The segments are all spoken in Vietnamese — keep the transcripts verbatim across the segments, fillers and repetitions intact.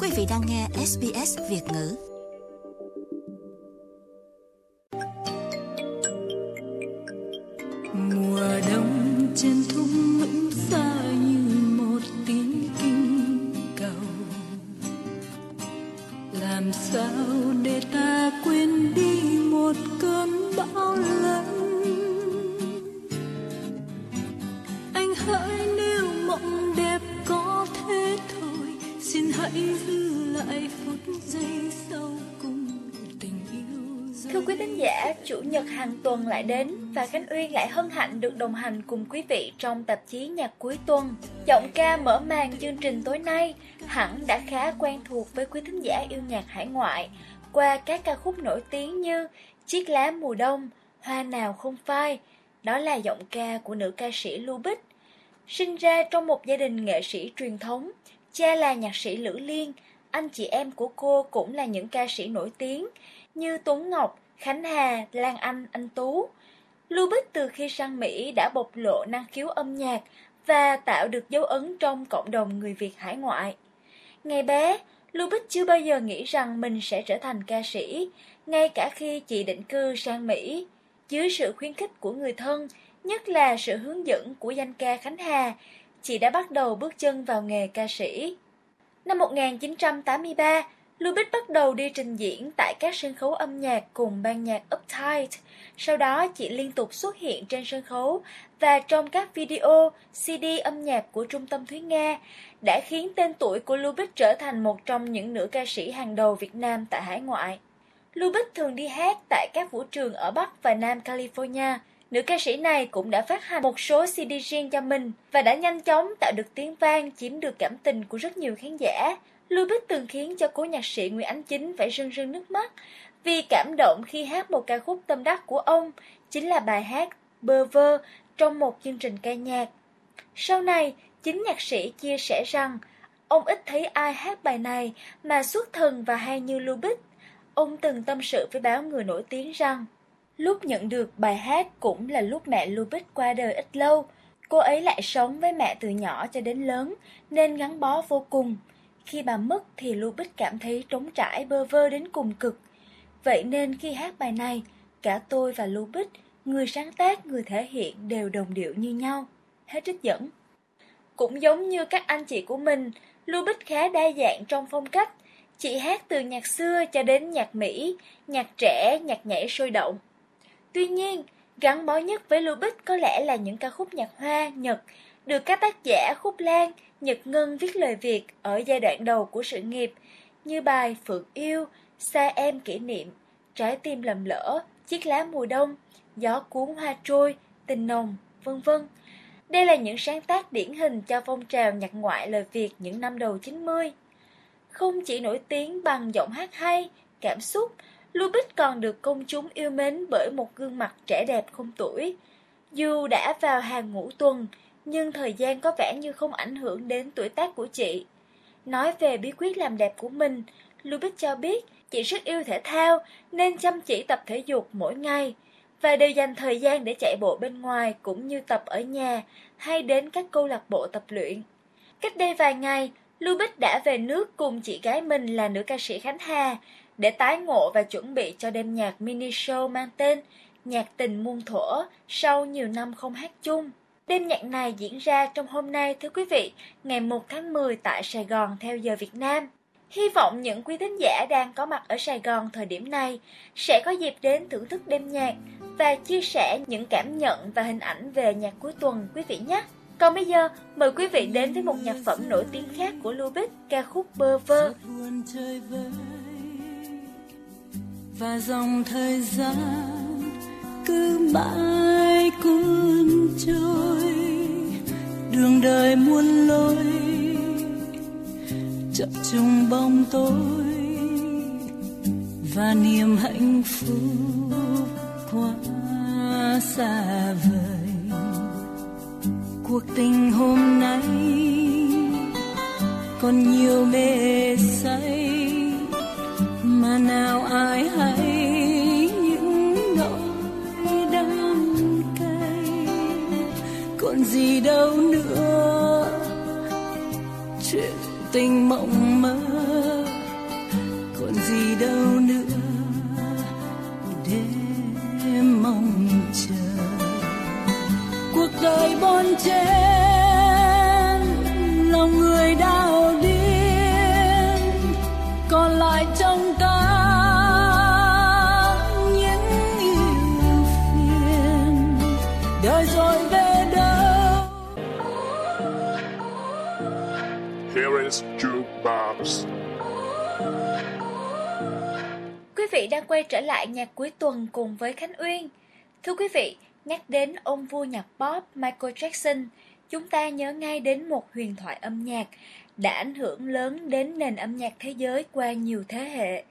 Quý vị đang nghe ét bê ét Việt ngữ. Mùa đông trên thung lũng xa như một tiếng kinh cầu. Làm sao để ta quên đi một cơn bão lớn? Anh hỡi nếu mộng đẹp có thế thôi, xin hãy giữ lại phút giây sau cùng tình yêu. Thưa quý thính giả, Chủ nhật hàng tuần lại đến và Khánh Uyên lại hân hạnh được đồng hành cùng quý vị trong tạp chí nhạc cuối tuần. Giọng ca mở màn chương trình tối nay hẳn đã khá quen thuộc với quý thính giả yêu nhạc hải ngoại qua các ca khúc nổi tiếng như Chiếc lá mùa đông, Hoa nào không phai. Đó là giọng ca của nữ ca sĩ Lưu Bích. Sinh ra trong một gia đình nghệ sĩ truyền thống, cha là nhạc sĩ Lữ Liên, anh chị em của cô cũng là những ca sĩ nổi tiếng như Tuấn Ngọc, Khánh Hà, Lan Anh, Anh Tú. Lưu Bích từ khi sang Mỹ đã bộc lộ năng khiếu âm nhạc và tạo được dấu ấn trong cộng đồng người Việt hải ngoại. Ngày bé, Lưu Bích chưa bao giờ nghĩ rằng mình sẽ trở thành ca sĩ, ngay cả khi chị định cư sang Mỹ. Dưới sự khuyến khích của người thân, nhất là sự hướng dẫn của danh ca Khánh Hà, chị đã bắt đầu bước chân vào nghề ca sĩ. Năm một nghìn chín trăm tám mươi ba, Lưu Bích bắt đầu đi trình diễn tại các sân khấu âm nhạc cùng ban nhạc Uptight. Sau đó, chị liên tục xuất hiện trên sân khấu và trong các video, xê đê âm nhạc của Trung tâm Thúy Nga đã khiến tên tuổi của Lưu Bích trở thành một trong những nữ ca sĩ hàng đầu Việt Nam tại hải ngoại. Lưu Bích thường đi hát tại các vũ trường ở Bắc và Nam California. Nữ ca sĩ này cũng đã phát hành một số xê đê riêng cho mình và đã nhanh chóng tạo được tiếng vang, chiếm được cảm tình của rất nhiều khán giả. Lưu Bích từng khiến cho cố nhạc sĩ Nguyễn Ánh Chính phải rưng rưng nước mắt vì cảm động khi hát một ca khúc tâm đắc của ông, chính là bài hát Bơ Vơ trong một chương trình ca nhạc. Sau này, chính nhạc sĩ chia sẻ rằng ông ít thấy ai hát bài này mà xuất thần và hay như Lưu Bích. Ông từng tâm sự với báo Người Nổi Tiếng rằng lúc nhận được bài hát cũng là lúc mẹ Lưu Bích qua đời ít lâu. Cô ấy lại sống với mẹ từ nhỏ cho đến lớn nên gắn bó vô cùng. Khi bà mất thì Lưu Bích cảm thấy trống trải bơ vơ đến cùng cực. Vậy nên khi hát bài này, cả tôi và Lưu Bích, người sáng tác, người thể hiện đều đồng điệu như nhau. Hết trích dẫn. Cũng giống như các anh chị của mình, Lưu Bích khá đa dạng trong phong cách. Chị hát từ nhạc xưa cho đến nhạc Mỹ, nhạc trẻ, nhạc nhảy sôi động. Tuy nhiên, gắn bó nhất với Lưu Bích có lẽ là những ca khúc nhạc Hoa, Nhật, được các tác giả Khúc Lan, Nhật Ngân viết lời Việt ở giai đoạn đầu của sự nghiệp, như bài Phượng Yêu, Xa Em Kỷ Niệm, Trái Tim Lầm Lỡ, Chiếc Lá Mùa Đông, Gió Cuốn Hoa Trôi, Tình Nồng, vân vân. Đây là những sáng tác điển hình cho phong trào nhạc ngoại lời Việt những năm đầu chín mươi. Không chỉ nổi tiếng bằng giọng hát hay, cảm xúc, Lưu Bích còn được công chúng yêu mến bởi một gương mặt trẻ đẹp không tuổi. Dù đã vào hàng ngũ tuần, nhưng thời gian có vẻ như không ảnh hưởng đến tuổi tác của chị. Nói về bí quyết làm đẹp của mình, Lưu Bích cho biết chị rất yêu thể thao nên chăm chỉ tập thể dục mỗi ngày và đều dành thời gian để chạy bộ bên ngoài cũng như tập ở nhà hay đến các câu lạc bộ tập luyện. Cách đây vài ngày, Lưu Bích đã về nước cùng chị gái mình là nữ ca sĩ Khánh Hà để tái ngộ và chuẩn bị cho đêm nhạc mini show mang tên Nhạc Tình Muôn Thuở sau nhiều năm không hát chung. Đêm nhạc này diễn ra trong hôm nay, thưa quý vị, ngày một tháng mười tại Sài Gòn theo giờ Việt Nam. Hy vọng những quý thính giả đang có mặt ở Sài Gòn thời điểm này sẽ có dịp đến thưởng thức đêm nhạc và chia sẻ những cảm nhận và hình ảnh về nhạc cuối tuần quý vị nhé. Còn bây giờ, mời quý vị đến với một nhạc phẩm nổi tiếng khác của Lưu Bích, ca khúc Bơ Vơ. Và dòng thời gian cứ mãi cuốn trôi, đường đời muôn lối chập trùng bóng tối và niềm hạnh phúc quá xa vời. Cuộc tình hôm nay còn nhiều mê say mà nào ai hay những nỗi đắng cay, còn gì đâu nữa chuyện tình mộng mơ. jobs. Quý vị đang quay trở lại nhạc cuối tuần cùng với Khánh Uyên. Thưa quý vị, nhắc đến ông vua nhạc pop Michael Jackson, chúng ta nhớ ngay đến một huyền thoại âm nhạc đã ảnh hưởng lớn đến nền âm nhạc thế giới qua nhiều thế hệ.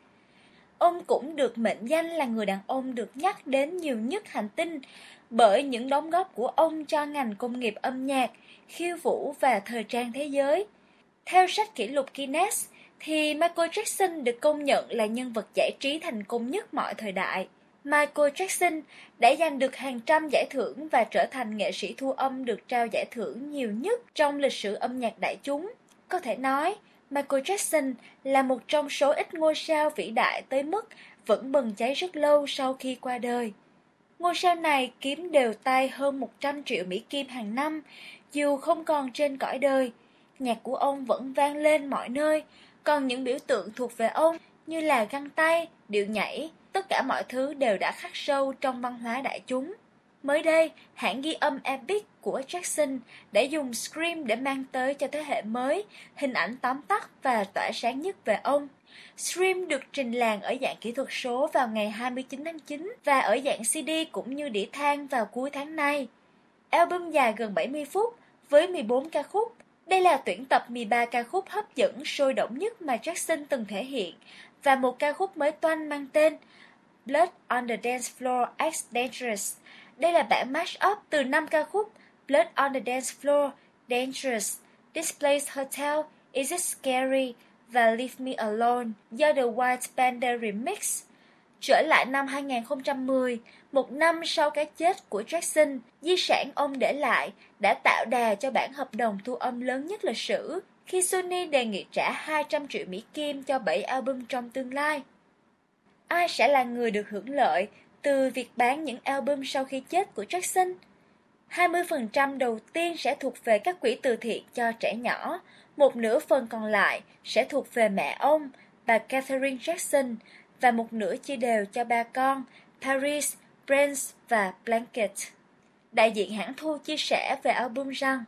Ông cũng được mệnh danh là người đàn ông được nhắc đến nhiều nhất hành tinh bởi những đóng góp của ông cho ngành công nghiệp âm nhạc, khiêu vũ và thời trang thế giới. Theo sách kỷ lục Guinness, thì Michael Jackson được công nhận là nhân vật giải trí thành công nhất mọi thời đại. Michael Jackson đã giành được hàng trăm giải thưởng và trở thành nghệ sĩ thu âm được trao giải thưởng nhiều nhất trong lịch sử âm nhạc đại chúng. Có thể nói, Michael Jackson là một trong số ít ngôi sao vĩ đại tới mức vẫn bừng cháy rất lâu sau khi qua đời. Ngôi sao này kiếm đều tay hơn một trăm triệu Mỹ Kim hàng năm, dù không còn trên cõi đời. Nhạc của ông vẫn vang lên mọi nơi, còn những biểu tượng thuộc về ông như là găng tay, điệu nhảy, tất cả mọi thứ đều đã khắc sâu trong văn hóa đại chúng. Mới đây, hãng ghi âm Epic của Jackson đã dùng Scream để mang tới cho thế hệ mới hình ảnh tóm tắt và tỏa sáng nhất về ông. Scream được trình làng ở dạng kỹ thuật số vào ngày hai mươi chín tháng chín và ở dạng xê đê cũng như đĩa than vào cuối tháng này. Album dài gần bảy mươi phút với mười bốn ca khúc. Đây là tuyển tập mười ba ca khúc hấp dẫn sôi động nhất mà Jackson từng thể hiện và một ca khúc mới toanh mang tên Blood on the Dance Floor X Dangerous. Đây là bản mashup từ năm ca khúc Blood on the Dance Floor, Dangerous, This Place Hotel, Is It Scary và Leave Me Alone do The White Panda Remix. Trở lại năm hai không một không, một năm sau cái chết của Jackson, di sản ông để lại đã tạo đà cho bản hợp đồng thu âm lớn nhất lịch sử khi Sony đề nghị trả hai trăm triệu Mỹ Kim cho bảy album trong tương lai. Ai sẽ là người được hưởng lợi từ việc bán những album sau khi chết của Jackson? hai mươi phần trăm đầu tiên sẽ thuộc về các quỹ từ thiện cho trẻ nhỏ, một nửa phần còn lại sẽ thuộc về mẹ ông, bà Catherine Jackson, và một nửa chia đều cho ba con, Paris, Prince và Blanket. Đại diện hãng thu chia sẻ về album rằng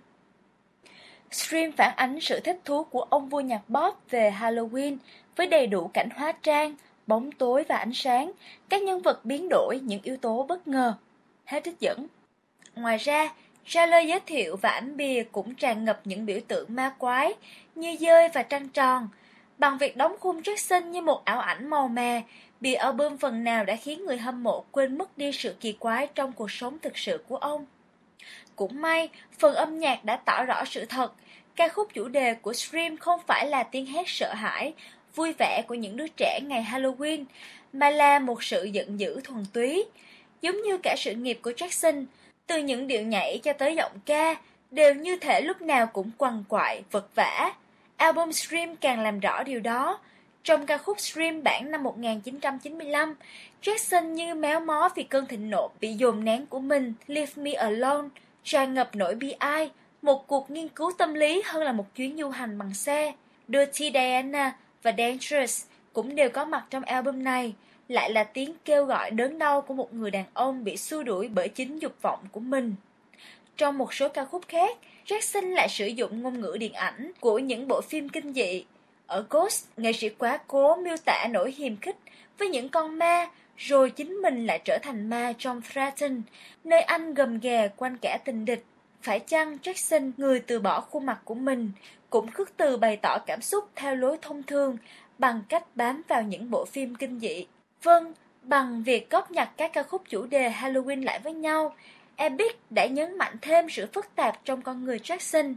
Scream phản ánh sự thích thú của ông vua nhạc pop về Halloween với đầy đủ cảnh hóa trang, bóng tối và ánh sáng, các nhân vật biến đổi những yếu tố bất ngờ. Hết trích dẫn. Ngoài ra, trailer giới thiệu và ảnh bìa cũng tràn ngập những biểu tượng ma quái như dơi và trăng tròn. Bằng việc đóng khung Jackson như một ảo ảnh màu mè, bìa album phần nào đã khiến người hâm mộ quên mất đi sự kỳ quái trong cuộc sống thực sự của ông. Cũng may, phần âm nhạc đã tỏ rõ sự thật. Ca khúc chủ đề của Scream không phải là tiếng hét sợ hãi, vui vẻ của những đứa trẻ ngày Halloween, mà là một sự giận dữ thuần túy. Giống như cả sự nghiệp của Jackson, từ những điệu nhảy cho tới giọng ca, đều như thể lúc nào cũng quằn quại, vật vã. Album Scream càng làm rõ điều đó. Trong ca khúc Scream bản năm một nghìn chín trăm chín mươi lăm, Jackson như méo mó vì cơn thịnh nộ bị dồn nén của mình, Leave Me Alone, tràn ngập nỗi bi ai, một cuộc nghiên cứu tâm lý hơn là một chuyến du hành bằng xe. Dirty Diana và Dangerous cũng đều có mặt trong album này, lại là tiếng kêu gọi đớn đau của một người đàn ông bị xua đuổi bởi chính dục vọng của mình. Trong một số ca khúc khác, Jackson lại sử dụng ngôn ngữ điện ảnh của những bộ phim kinh dị. Ở Ghost, nghệ sĩ quá cố miêu tả nỗi hiềm khích với những con ma, rồi chính mình lại trở thành ma trong Threaten, nơi anh gầm ghè quanh kẻ tình địch. Phải chăng Jackson, người từ bỏ khuôn mặt của mình, cũng khước từ bày tỏ cảm xúc theo lối thông thường bằng cách bám vào những bộ phim kinh dị? Vâng, bằng việc góp nhặt các ca khúc chủ đề Halloween lại với nhau, Epic đã nhấn mạnh thêm sự phức tạp trong con người Jackson.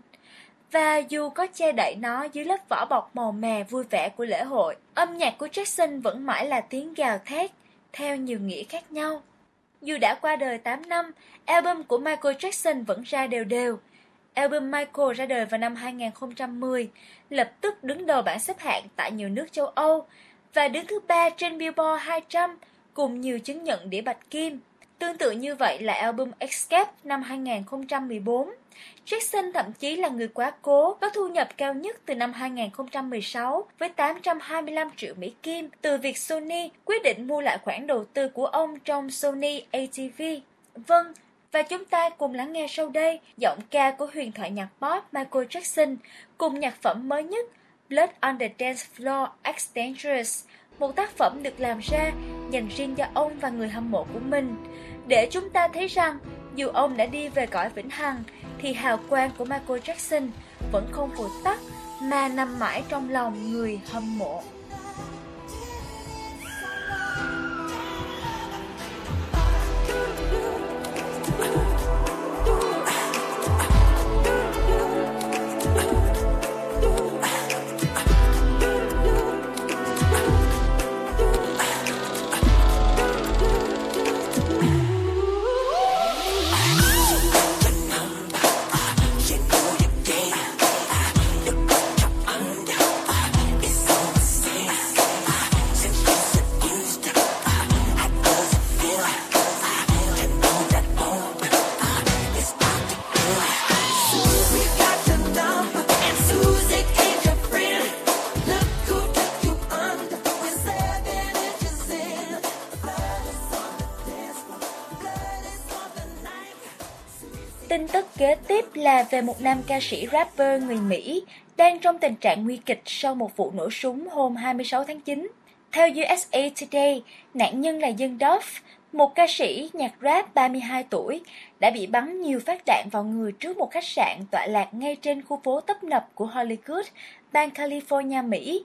Và dù có che đậy nó dưới lớp vỏ bọc màu mè vui vẻ của lễ hội, âm nhạc của Jackson vẫn mãi là tiếng gào thét, theo nhiều nghĩa khác nhau. Dù đã qua đời tám năm, album của Michael Jackson vẫn ra đều đều. Album Michael ra đời vào năm hai không một không, lập tức đứng đầu bảng xếp hạng tại nhiều nước châu Âu và đứng thứ ba trên Billboard hai trăm cùng nhiều chứng nhận đĩa bạch kim. Tương tự như vậy là album Escape năm hai không một bốn. Jackson thậm chí là người quá cố có thu nhập cao nhất từ năm hai không một sáu với tám trăm hai mươi lăm triệu Mỹ Kim từ việc Sony quyết định mua lại khoản đầu tư của ông trong Sony a tê vê. Vâng, và chúng ta cùng lắng nghe sau đây giọng ca của huyền thoại nhạc pop Michael Jackson cùng nhạc phẩm mới nhất Blood on the Dance Floor X Dangerous, một tác phẩm được làm ra dành riêng cho ông và người hâm mộ của mình, để chúng ta thấy rằng dù ông đã đi về cõi vĩnh hằng, thì hào quang của Michael Jackson vẫn không vụt tắt mà nằm mãi trong lòng người hâm mộ. Tin tức kế tiếp là về một nam ca sĩ rapper người Mỹ đang trong tình trạng nguy kịch sau một vụ nổ súng hôm hai mươi sáu tháng chín. Theo u ét a Today, nạn nhân là Young Dolph, một ca sĩ nhạc rap ba mươi hai tuổi, đã bị bắn nhiều phát đạn vào người trước một khách sạn tọa lạc ngay trên khu phố tấp nập của Hollywood, bang California, Mỹ.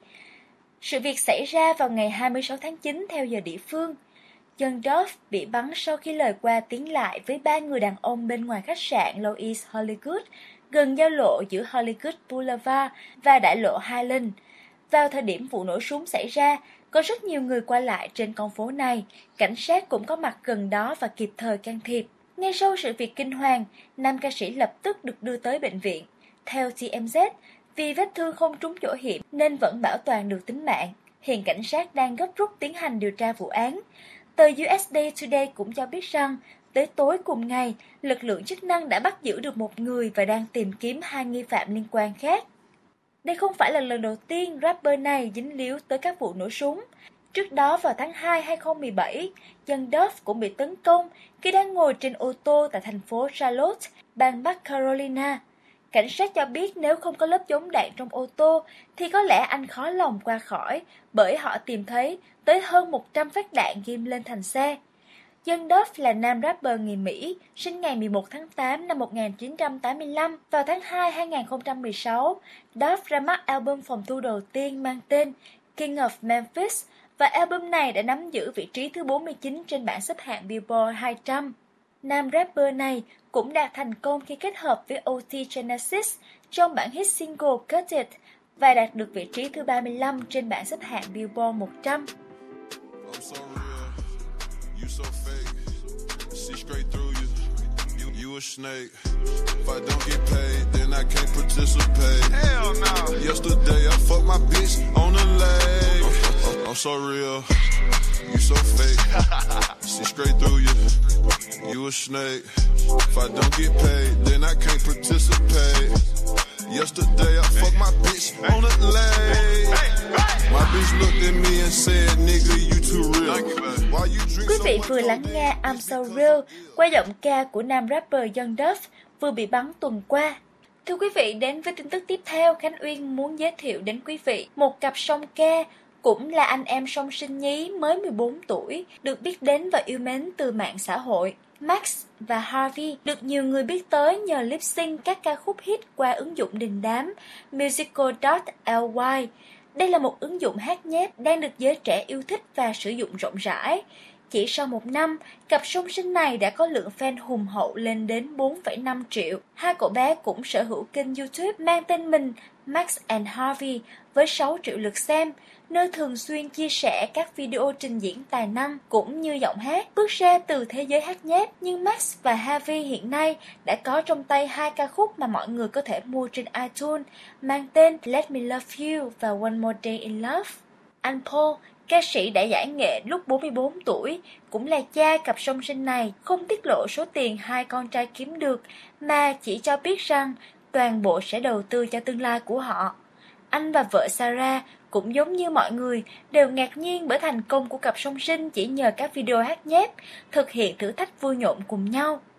Sự việc xảy ra vào ngày hai mươi sáu tháng chín theo giờ địa phương. Young Dolph bị bắn sau khi lời qua tiếng lại với ba người đàn ông bên ngoài khách sạn Loews Hollywood, gần giao lộ giữa Hollywood Boulevard và đại lộ Highland. Vào thời điểm vụ nổ súng xảy ra, có rất nhiều người qua lại trên con phố này, cảnh sát cũng có mặt gần đó và kịp thời can thiệp. Ngay sau sự việc kinh hoàng, nam ca sĩ lập tức được đưa tới bệnh viện. Theo tê em dét, vì vết thương không trúng chỗ hiểm nên vẫn bảo toàn được tính mạng. Hiện cảnh sát đang gấp rút tiến hành điều tra vụ án. Tờ u ét a Today cũng cho biết rằng, tới tối cùng ngày, lực lượng chức năng đã bắt giữ được một người và đang tìm kiếm hai nghi phạm liên quan khác. Đây không phải là lần đầu tiên rapper này dính líu tới các vụ nổ súng. Trước đó vào tháng hai năm hai không một bảy, Young Dolph cũng bị tấn công khi đang ngồi trên ô tô tại thành phố Charlotte, bang Bắc Carolina. Cảnh sát cho biết nếu không có lớp chống đạn trong ô tô thì có lẽ anh khó lòng qua khỏi, bởi họ tìm thấy tới hơn một trăm phát đạn ghim lên thành xe. Young Dolph là nam rapper người Mỹ, sinh ngày mười một tháng tám năm một nghìn chín trăm tám mươi lăm. Vào tháng hai năm hai không một sáu, Dolph ra mắt album phòng thu đầu tiên mang tên King of Memphis, và album này đã nắm giữ vị trí thứ bốn mươi chín trên bảng xếp hạng Billboard hai trăm. Nam rapper này cũng đạt thành công khi kết hợp với o tê Genesis trong bản hit single Cut It và đạt được vị trí thứ ba mươi lăm trên bảng xếp hạng Billboard một trăm. You a snake. If I don't get paid, then I can't participate. Hell no. Yesterday I fucked my bitch on the leg. I'm, I'm so real. You so fake. See straight through you. You a snake. If I don't get paid, then I can't participate. Yesterday I fucked my bitch on the leg. My bitch looked at me and said, nigga, you too real. Why you drink Quý so vị much? vừa lắng nghe I'm So Real qua giọng ca của nam rapper Young Dolph vừa bị bắn tuần qua. Thưa quý vị, đến với tin tức tiếp theo, Khánh Uyên muốn giới thiệu đến quý vị một cặp song ca, cũng là anh em song sinh nhí mới mười bốn tuổi, được biết đến và yêu mến từ mạng xã hội. Max và Harvey được nhiều người biết tới nhờ lip sync các ca khúc hit qua ứng dụng đình đám musical chấm ly. Đây là một ứng dụng hát nhép đang được giới trẻ yêu thích và sử dụng rộng rãi. Chỉ sau một năm, cặp song sinh này đã có lượng fan hùng hậu lên đến bốn phẩy năm triệu. Hai cậu bé cũng sở hữu kênh YouTube mang tên mình Max and Harvey với sáu triệu lượt xem, nơi thường xuyên chia sẻ các video trình diễn tài năng cũng như giọng hát. Bước ra từ thế giới hát nhép, nhưng Max và Harvey hiện nay đã có trong tay hai ca khúc mà mọi người có thể mua trên iTunes mang tên Let Me Love You và One More Day in Love. Anh Paul, ca sĩ đã giải nghệ lúc bốn mươi bốn tuổi, cũng là cha cặp song sinh này, không tiết lộ số tiền hai con trai kiếm được, mà chỉ cho biết rằng toàn bộ sẽ đầu tư cho tương lai của họ. Anh và vợ Sarah cũng giống như mọi người đều ngạc nhiên bởi thành công của cặp song sinh chỉ nhờ các video hát nhép, thực hiện thử thách vui nhộn cùng nhau.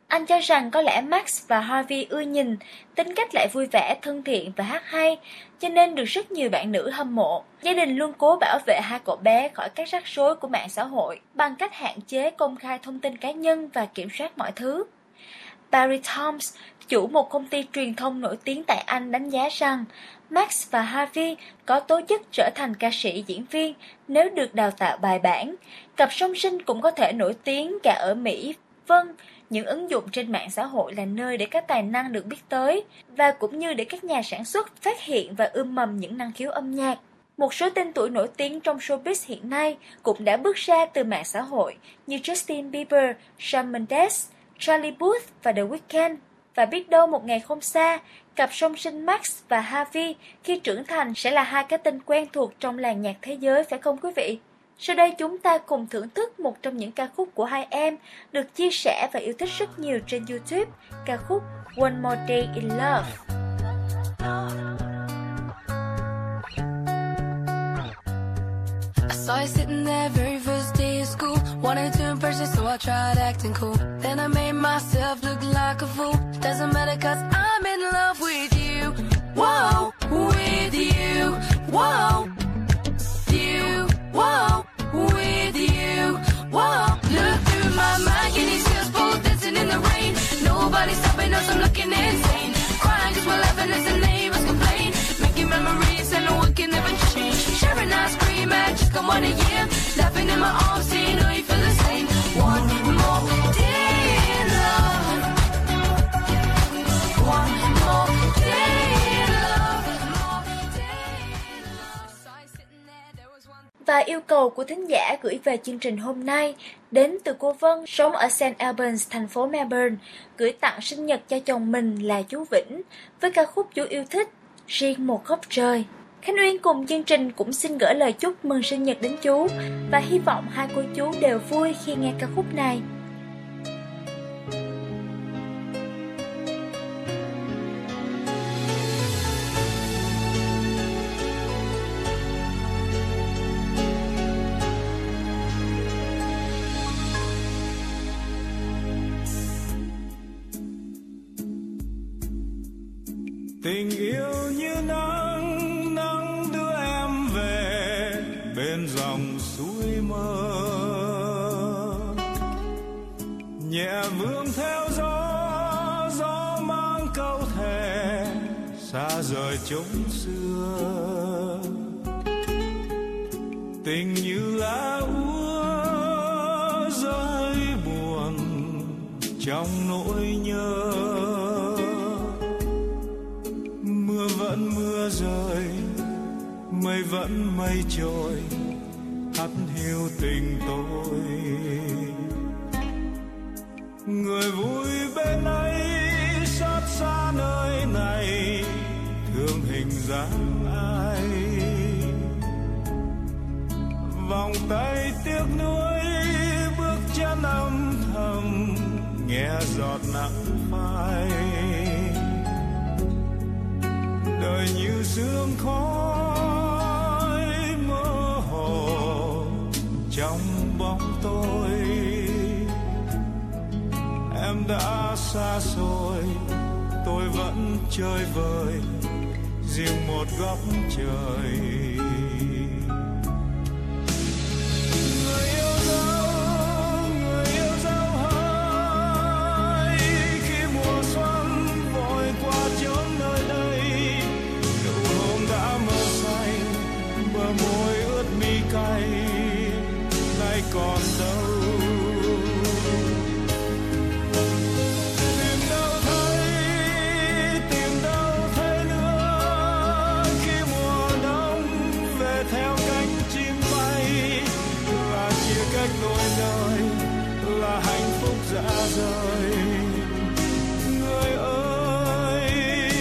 Anh cho rằng có lẽ Max và Harvey ưa nhìn, tính cách lại vui vẻ, thân thiện và hát hay, cho nên được rất nhiều bạn nữ hâm mộ. Gia đình luôn cố bảo vệ hai cậu bé khỏi các rắc rối của mạng xã hội bằng cách hạn chế công khai thông tin cá nhân và kiểm soát mọi thứ. Barry Toms, chủ một công ty truyền thông nổi tiếng tại Anh đánh giá rằng Max và Harvey có tố chất trở thành ca sĩ diễn viên nếu được đào tạo bài bản. Cặp song sinh cũng có thể nổi tiếng cả ở Mỹ. Vâng, những ứng dụng trên mạng xã hội là nơi để các tài năng được biết tới và cũng như để các nhà sản xuất phát hiện và ươm mầm những năng khiếu âm nhạc. Một số tên tuổi nổi tiếng trong showbiz hiện nay cũng đã bước ra từ mạng xã hội như Justin Bieber, Shawn Mendes, Charlie Puth và The Weeknd. Và biết đâu một ngày không xa, cặp song sinh Max và Harvey khi trưởng thành sẽ là hai cái tên quen thuộc trong làng nhạc thế giới, phải không quý vị? Sau đây chúng ta cùng thưởng thức một trong những ca khúc của hai em được chia sẻ và yêu thích rất nhiều trên YouTube, ca khúc One More Day in Love. I saw you sitting there very first day of school. Wanted to impress you, so I tried acting cool. Then I made myself look like a fool. Doesn't matter cause I'm in love with you. Whoa, with you. Whoa, you. Whoa, with you. Whoa, look through my mind. Can you see us both dancing in the rain? Nobody stopping us, I'm looking insane. Crying cause we're laughing as the neighbors complain. Making memories and what can never change. Sharing ice cream and just come on a year. Laughing in my arms, so you know you feel the same. One more day in love. One more day in love. More day in love. So I sitting there, there was one. Và yêu cầu của thính giả gửi về chương trình hôm nay đến từ cô Vân, sống ở Saint Albans, thành phố Melbourne, gửi tặng sinh nhật cho chồng mình là chú Vĩnh với ca khúc chú yêu thích, Riêng Một Góc Trời. Khánh Uyên cùng chương trình cũng xin gửi lời chúc mừng sinh nhật đến chú và hy vọng hai cô chú đều vui khi nghe ca khúc này. Tình yêu như nắng, nắng đưa em về bên dòng suối mơ, nhẹ vương theo gió, gió mang câu thề xa rời chốn xưa. Tình như lá úa rơi buồn trong nỗi nhớ. Mưa vẫn mưa rơi, mây vẫn mây trôi, hắt hiu tình tôi. Người vui bên ấy, xót xa nơi này, thương hình dáng ai. Vòng tay tiếc nuối, bước chân âm thầm, nghe giọt nắng phai. Đời như sương khói mơ hồ trong bóng tối. Em đã xa xôi, tôi vẫn chơi vơi riêng một góc trời. Người yêu dấu, người yêu dấu hỡi, khi mùa xuân vội qua chốn nơi đây. Nụ hôn đã mơ say, bờ môi ướt mi cay, nay còn đâu. Là hạnh phúc dã rời. Người ơi,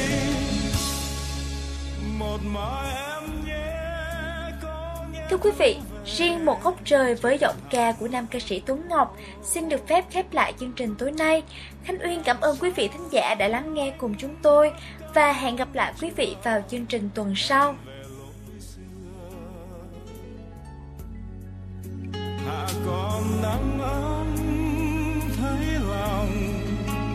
một mai em nhé, có nhé. Thưa quý vị, Riêng Một Góc Trời với giọng ca của nam ca sĩ Tuấn Ngọc xin được phép khép lại chương trình tối nay. Khánh Uyên cảm ơn quý vị thính giả đã lắng nghe cùng chúng tôi và hẹn gặp lại quý vị vào chương trình tuần sau. Hạ còn nắng ấm thấy lòng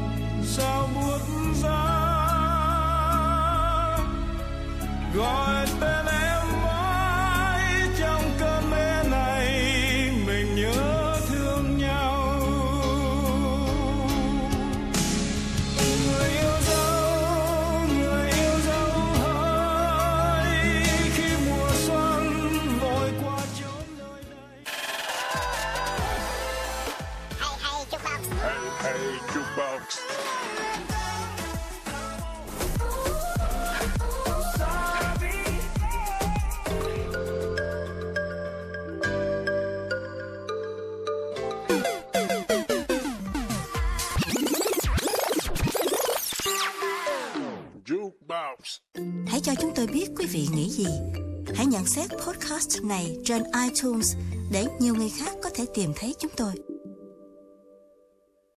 jukebox. Hãy cho chúng tôi biết quý vị nghĩ gì. Hãy nhận xét podcast này trên iTunes để nhiều người khác có thể tìm thấy chúng tôi.